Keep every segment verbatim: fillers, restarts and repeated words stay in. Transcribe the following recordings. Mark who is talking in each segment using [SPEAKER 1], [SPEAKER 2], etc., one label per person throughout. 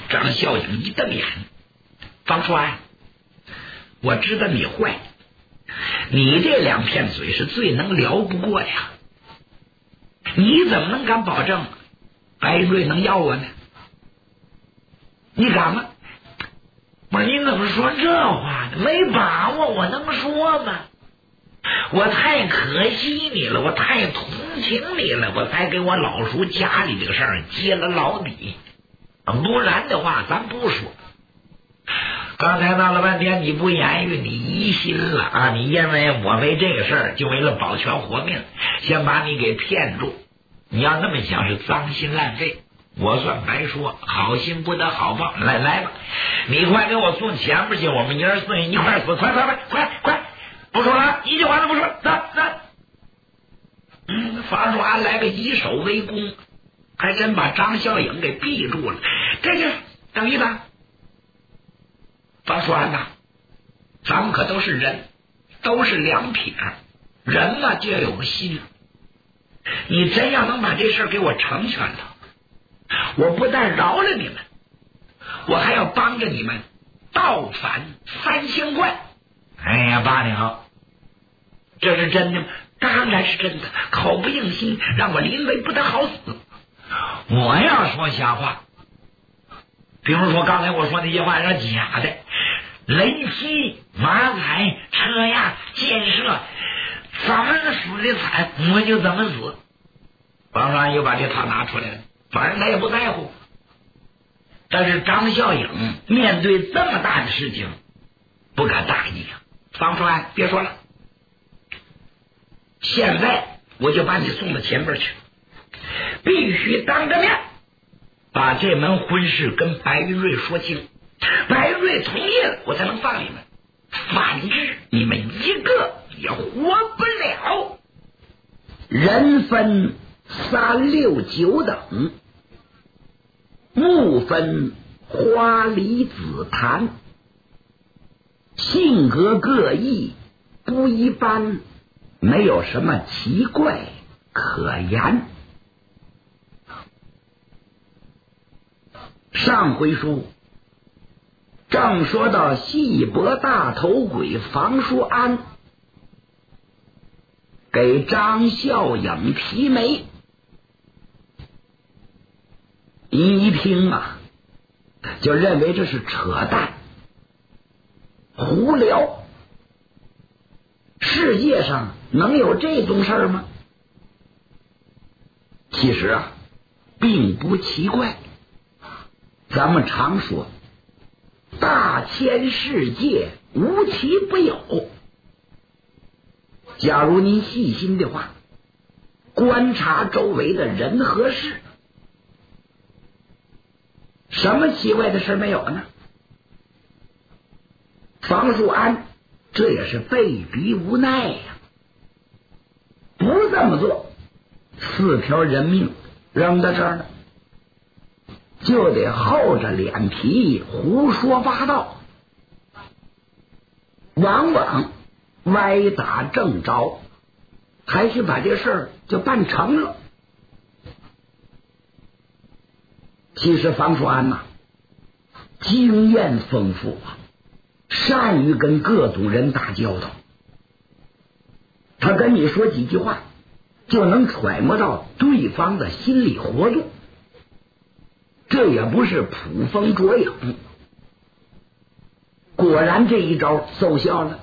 [SPEAKER 1] 张孝英一瞪眼，方川，我知道你坏，你这两片嘴是最能聊不过呀，你怎么能敢保证白瑞能要我呢？你敢吗？不是，你怎么说这话呢？没把握，我能说吗？我太可惜你了，我太同情你了，我才给我老叔家里这个事儿揭了老底，不然的话咱不说。刚才闹了半天你不言语，你疑心了啊！你因为我为这个事儿，就为了保全活命，先把你给骗住。你要那么想是脏心烂肺，我算白说，好心不得好报。来来吧，你快给我送前面去，我们爷儿四人一块死，快快快快快！不说了，一句话都不说，走走。嗯，方叔安来个以守为攻，还真把张孝英给逼住了。这就等于吧。方叔安呐，咱们可都是人，都是两撇，人嘛就要有个心。你真要能把这事给我成全了，我不但饶了你们，我还要帮着你们倒反三星怪。哎呀，八娘，这是真的吗？当然是真的，口不应心，让我临危不得好死。我要说瞎话，比如说刚才我说那些话是假的，雷劈、马踩、车压、箭射，怎么死的惨我就怎么死。王双又把这套拿出来了，反正他也不在乎。但是张孝英面对这么大的事情不敢大意啊。方川，别说了，现在我就把你送到前边去，必须当着面把这门婚事跟白云瑞说清，白云瑞同意了，我才能放你们，反之你们一个也活不了。人分三六九等，物分花梨紫檀，性格各异，不一般，没有什么奇怪可言。上回书正说到细脖大头鬼房叔安给张孝英提媒，一听啊就认为这是扯淡胡聊，世界上能有这种事儿吗？其实啊并不奇怪，咱们常说大千世界无奇不有，假如您细心的话，观察周围的人和事，什么奇怪的事没有呢？房叔安这也是被逼无奈呀、啊，不这么做，四条人命扔在这儿呢，就得厚着脸皮胡说八道，往往歪打正着，还是把这事儿就办成了。其实房叔安呐、啊，经验丰富啊，善于跟各种人打交道，他跟你说几句话就能揣摩到对方的心理活动，这也不是捕风捉影。果然这一招奏效了，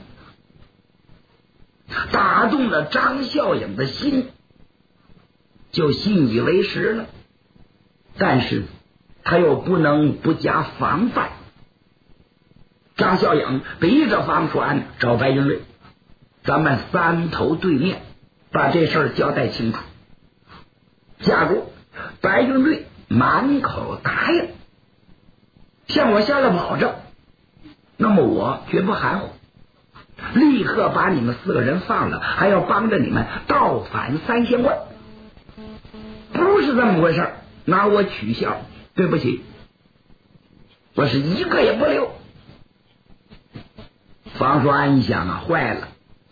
[SPEAKER 1] 打动了张孝英的心，就信以为实了。但是他又不能不加防范，张孝英逼着方叔安找白云瑞，咱们三头对面把这事儿交代清楚。假如白云瑞满口答应，向我下了保证，那么我绝不含糊，立刻把你们四个人放了，还要帮着你们倒反三仙观。不是这么回事，拿我取笑，对不起，我是一个也不留。方叔安一想啊，坏了，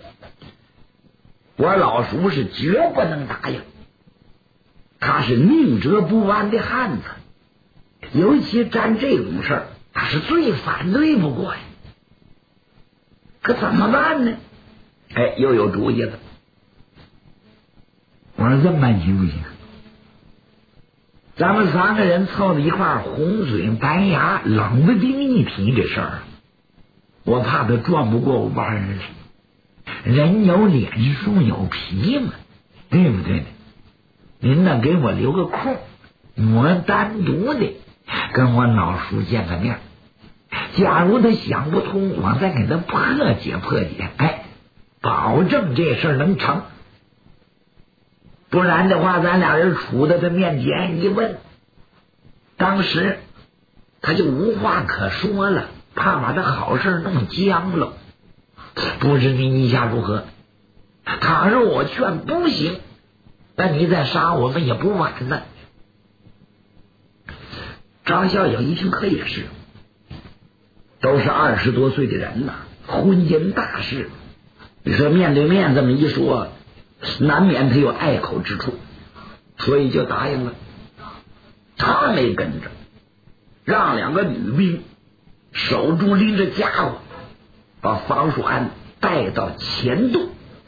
[SPEAKER 1] 我老叔是绝不能答应，他是宁折不弯的汉子， 尤其干这种事儿，他是最反对不过呀。可怎么办呢？哎，又有主意了。我说这么办行不行？咱们三个人凑到一块儿，红嘴白牙，冷不丁一提这事儿，我怕他转不过弯儿来。人有脸，树有皮嘛，对不对？您呢，给我留个空，我单独的跟我老叔见个面。假如他想不通，我再给他破解破解，哎，保证这事儿能成。不然的话，咱俩人杵在他面前一问，当时他就无话可说了，怕把他好事弄僵了。不知你意下如何？倘若我劝不行，那你再杀我们也不晚呢。张孝友一听，可也是，都是二十多岁的人呐，婚姻大事，你说面对面这么一说，难免他有碍口之处，所以就答应了。他没跟着，让两个女兵手中拎着家伙，把房叔安带到前洞，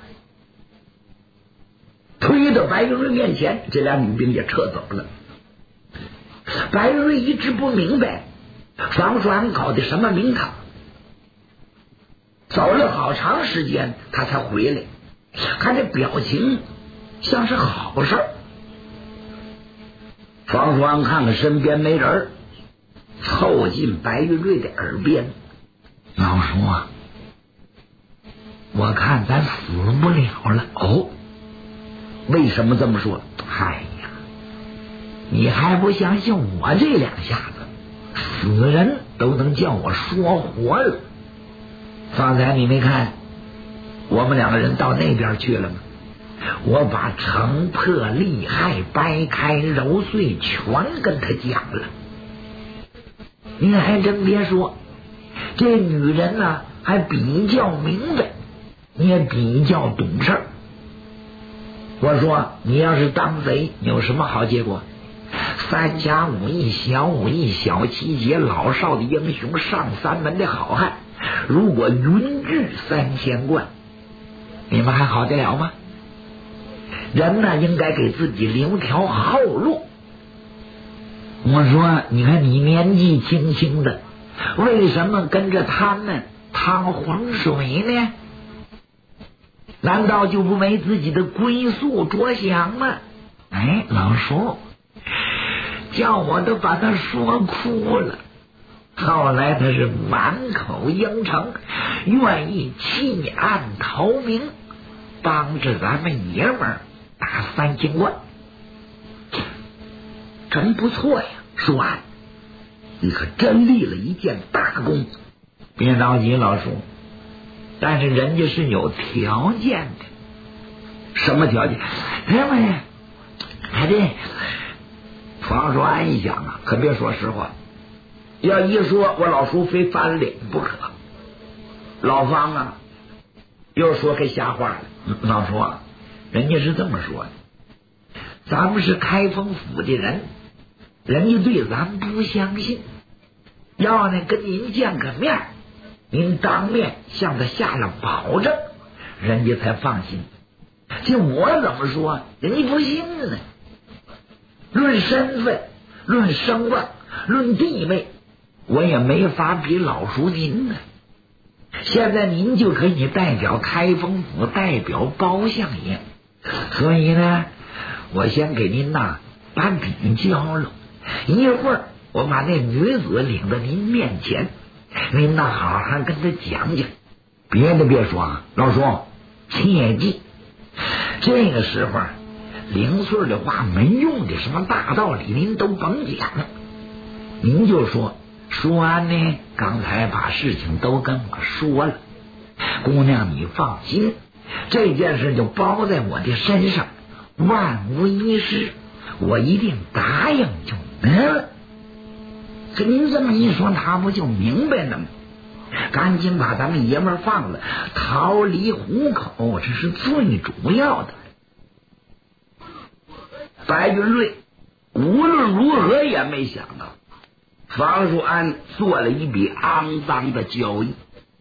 [SPEAKER 1] 推到白玉瑞面前，这俩女兵也撤走了。白玉瑞一直不明白房叔安搞的什么名堂，走了好长时间他才回来，看这表情像是好事儿。房叔安看看身边没人，凑近白玉瑞的耳边：“老叔啊，我看咱死不了了。”哦，为什么这么说？哎呀，你还不相信我这两下子，死人都能叫我说活了。方才你没看我们两个人到那边去了吗？我把城破利害、掰开揉碎全跟他讲了。您还真别说，这女人呢还比较明白，也比较懂事儿。我说你要是当贼，有什么好结果？三甲五义、小五义、小七节、老少的英雄、上三门的好汉，如果云聚三千贯，你们还好得了吗？人呢应该给自己留条后路。我说你看你年纪轻轻的，为什么跟着他们趟浑水呢？难道就不为自己的归宿着想吗？哎，老叔叫我都把他说哭了。后来他是满口应承，愿意弃暗投明，帮着咱们爷们儿打三清观。真不错呀，叔安，你可真立了一件大功。别着急，老叔，但是人家是有条件的。什么条件？哎呀妈呀，还这房叔安一想啊，可别说实话，要一说我老叔非翻脸不可。老方啊又说开瞎话了。老叔啊，人家是这么说的，咱们是开封府的人，人家对咱们不相信，要呢跟您见个面，您当面向他下了保证，人家才放心。就我怎么说，人家不信呢。论身份，论声望，论地位，我也没法比老叔您呢。现在您就可以代表开封府，代表包相爷，所以呢我先给您呐把笔交了，一会儿我把那女子领到您面前，您呐好好跟她讲讲。别的别说啊，老叔切记，这个时候零碎的话没用的，什么大道理您都甭讲，您就说舒安呢刚才把事情都跟我说了，姑娘你放心，这件事就包在我的身上，万无一失，我一定答应就没了。可您这么一说，他不就明白了吗？赶紧把咱们爷们儿放了，逃离虎口，这是最主要的。白云瑞无论如何也没想到
[SPEAKER 2] 方叔安做了一笔肮脏的交易。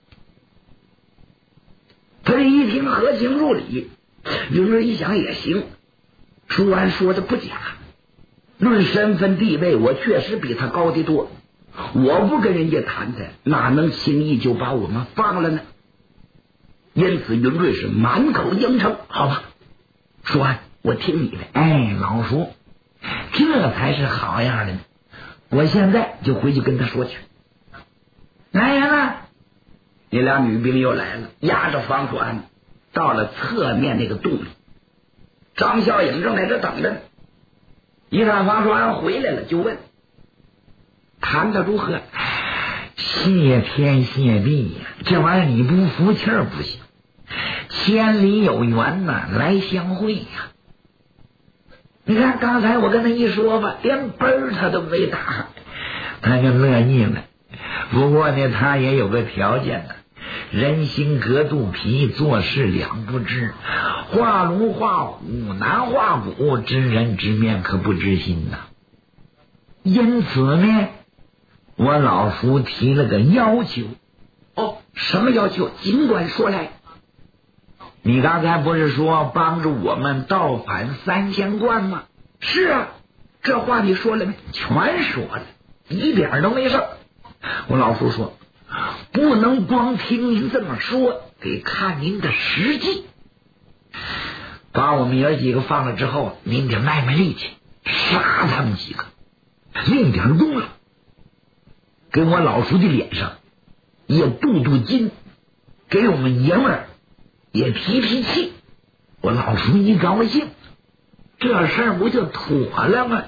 [SPEAKER 2] 他这一听合情入理，云瑞一想也行，舒安说的不假，论身份地位我确实比他高得多，我不跟人家谈谈，哪能轻易就把我们放了呢？因此云瑞是满口应承，好吧，舒安我听你的。
[SPEAKER 1] 哎，老叔，这才是好样的呢，我现在就回去跟他说去。来人了！
[SPEAKER 2] 那俩女兵又来了，押着方叔安到了侧面那个洞里。张孝颖正在这等着呢，一看方叔安回来了，就问谈得如何？
[SPEAKER 1] 谢天谢地呀，这玩意儿你不服气儿不行，千里有缘呐，来相会呀。你看刚才我跟他一说吧，连奔儿他都没打，他就乐意了。不过呢，他也有个条件呢，人心隔肚皮，做事两不知，画龙画虎难画骨，知人知面可不知心呐。因此呢，我老叔提了个要求。
[SPEAKER 2] 哦，什么要求？尽管说来。
[SPEAKER 1] 你刚才不是说帮助我们盗反三千贯吗？
[SPEAKER 2] 是啊，这话你说了没？
[SPEAKER 1] 全说了，一点都没事。我老叔说，不能光听您这么说，得看您的实际。把我们爷几个放了之后，您得卖卖力气，杀他们几个，另点功劳，给我老叔的脸上也镀镀金，给我们爷们儿也提提气。我老叔一高兴，这事儿不就妥了吗？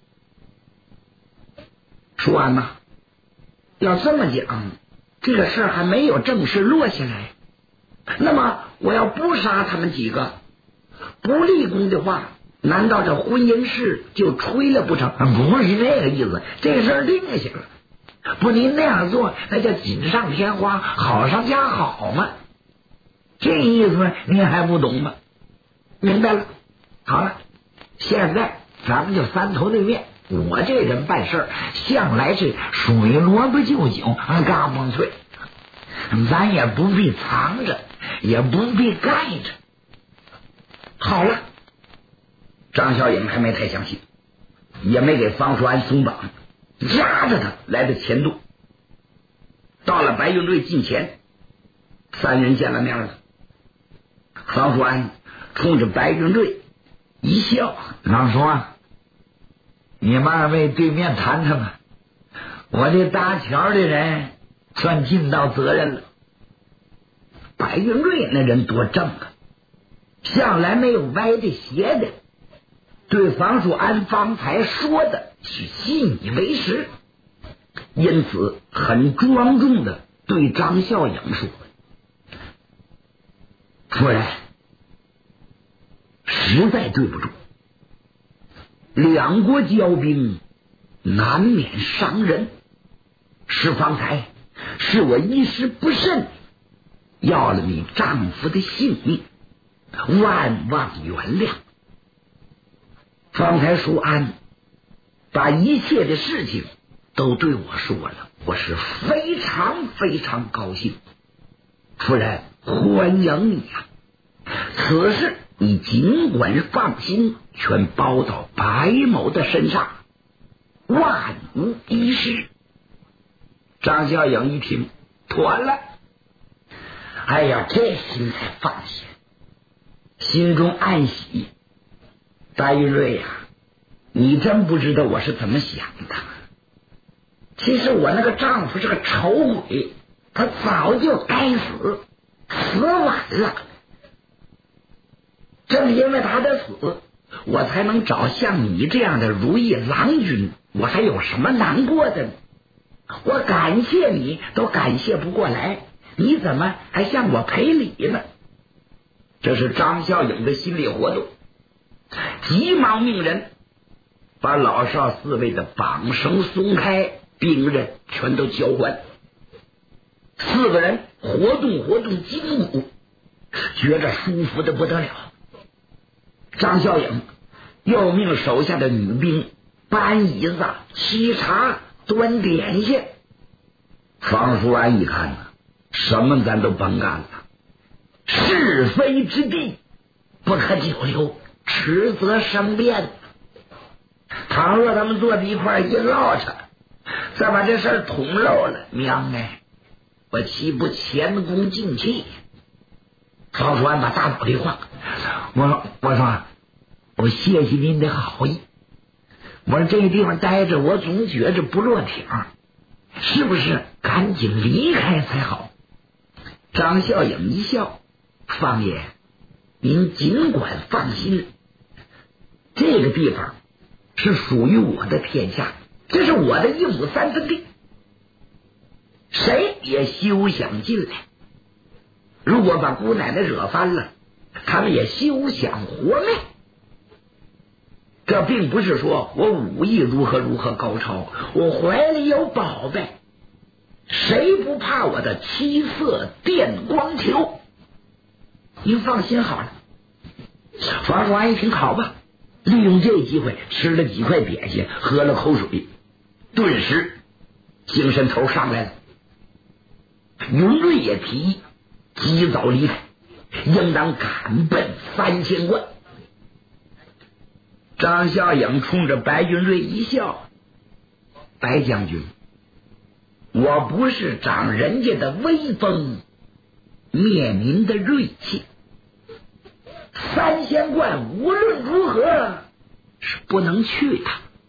[SPEAKER 2] 舒安呐，要这么讲，这个事儿还没有正式落下来。那么我要不杀他们几个，不立功的话，难道这婚姻事就吹了不成？
[SPEAKER 1] 不是这个意思，这事儿定下了。不，您那样做，那叫锦上添花，好上加好嘛。这意思您还不懂吗？
[SPEAKER 2] 明白了。
[SPEAKER 1] 好了，现在咱们就三头对面。我这人办事儿向来是水萝卜就酒，嘎嘣脆，咱也不必藏着，也不必盖着。
[SPEAKER 2] 好了，张小颖还没太相信，也没给方叔安松绑，压着他来到前洞。到了白云瑞近前，三人见了面了。方叔安冲着白云瑞一笑，
[SPEAKER 1] 老叔啊，你们二位对面谈谈吧，我这搭桥的人算尽到责任了。
[SPEAKER 2] 白云瑞那人多正啊，向来没有歪的斜的，对方叔安方才说的是信以为实，因此很庄重的对张孝颖说：夫人，实在对不住，两国交兵难免伤人，是方才是我一时不慎要了你丈夫的性命，万望原谅。方才淑安把一切的事情都对我说了，我是非常非常高兴。夫人，欢迎你啊！此事你尽管放心，全包到白某的身上，万无一失。张小颖一听，妥了，哎呀，这心才放下，心中暗喜。白云瑞呀、啊，你真不知道我是怎么想的。其实我那个丈夫是个丑鬼，他早就该死，死晚了。正因为他的死，我才能找像你这样的如意郎君，我还有什么难过的呢？我感谢你都感谢不过来，你怎么还向我赔礼呢？这是张孝颖的心理活动，急忙命人把老少四位的绑绳松开，兵刃全都交换。四个人活动活动筋骨，觉着舒服的不得了。张孝颖又命手下的女兵搬椅子、沏茶、 端点心。方叔安一看呢，什么咱都甭干了，是非之地不可久留，迟则生变。倘若他们坐在一块一唠扯，再把这事儿捅漏了，娘哎，我岂不前功尽弃？方叔安把大脑袋晃，我说我说我谢谢您的好意，我说这个地方待着，我总觉着不落挺，是不是赶紧离开才好？张孝颖一笑，方爷，您尽管放心，这个地方是属于我的天下，这是我的一亩三分地，谁也休想进来。如果把姑奶奶惹翻了，他们也休想活命。这并不是说我武艺如何如何高超，我怀里有宝贝，谁不怕我的七色电光球？您放心好了。方叔安一听，好吧，利用这机会吃了几块点心，喝了口水，顿时精神头上来了。云瑞也提议及早离开，应当赶奔三仙观。张孝颖冲着白云瑞一笑，白将军，我不是长人家的威风，灭您的锐气，三仙观无论如何是不能去的，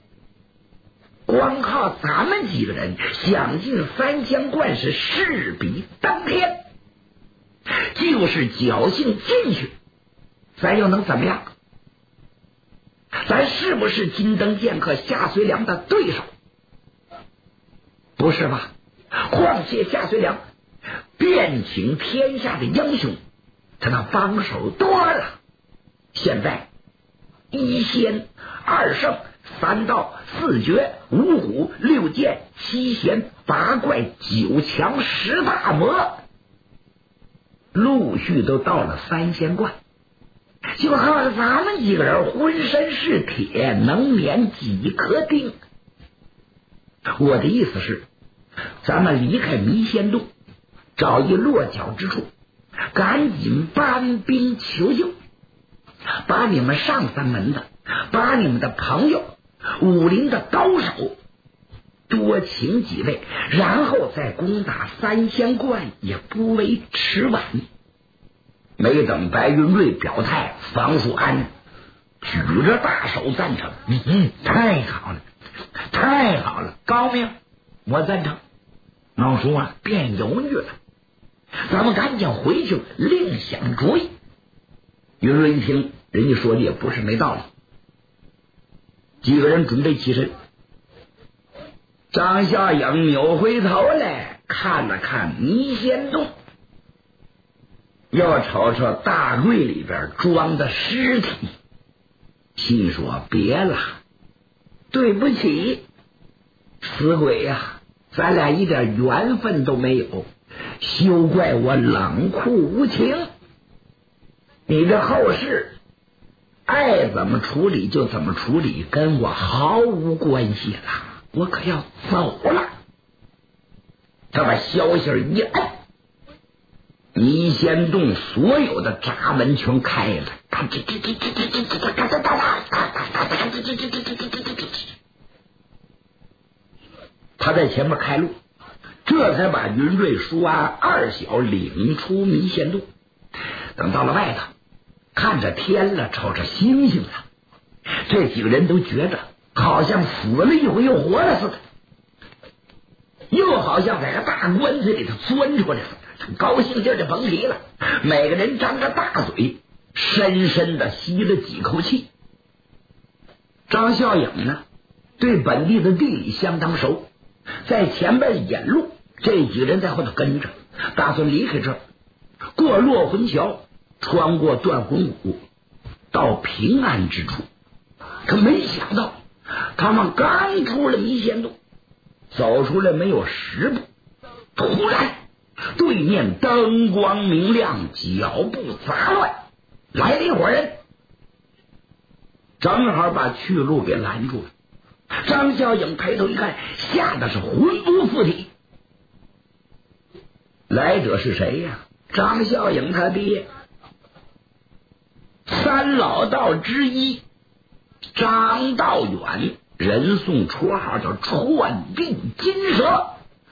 [SPEAKER 2] 光靠咱们几个人想进三仙观是势比登天，就是侥幸进去，咱又能怎么样？咱是不是金灯剑客夏遂良的对手？不是吧？况且夏遂良遍请天下的英雄，他那帮手多了，现在一仙二圣三道四绝五虎六剑七贤八怪九强十大魔，陆续都到了三仙观，就靠着咱们几个人浑身是铁，能免几颗钉。我的意思是，咱们离开迷仙洞，找一落脚之处，赶紧搬兵求救，把你们上三门的，把你们的朋友武林的高手多请几位，然后再攻打三仙观也不为迟晚。没等白云瑞表态，方叔安举着大手赞成，嗯，太好了，太好了，高明，我赞成。老叔啊，别犹豫了，咱们赶紧回去另想主意。云瑞一听，人家说的也不是没道理，几个人准备起身。张孝颖扭回头来看了看迷仙洞，又瞅瞅大柜里边装的尸体，心说别了，对不起，死鬼呀、啊，咱俩一点缘分都没有，休怪我冷酷无情。你的后事爱怎么处理就怎么处理，跟我毫无关系了，我可要走了。他把消息一按，迷仙洞所有的闸门全开了，他在前面开路，这才把云瑞、舒安二小领出迷仙洞。等到了外头，看着天了，瞅着星星了，这几个人都觉得好像死了一回又活了似的，又好像在个大棺材里头钻出来似的，高兴劲儿就甭提了。每个人张着大嘴，深深的吸了几口气。张孝颖呢，对本地的地理相当熟，在前边引路，这几个人在后头跟着，打算离开这儿，过落魂桥，穿过断魂谷，到平安之处。可没想到，他们刚出了迷仙洞，走出来没有十步，突然对面灯光明亮，脚步杂乱，来了一伙人，正好把去路给拦住了。 张小影抬头一看，吓得是魂不附体。来者是谁呀？张小影他爹，三老道之一张道远，人送绰号叫串臂金蛇。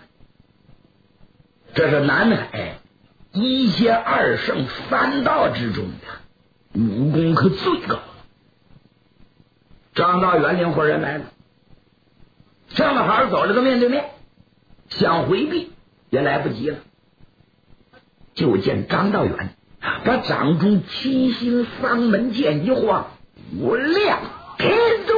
[SPEAKER 2] 这是南海一仙二圣三道之中的武功可最高。张道远领伙人来了，正好走了个面对面，想回避也来不及了。就见张道远把掌中七星丧门剑一晃，我亮天中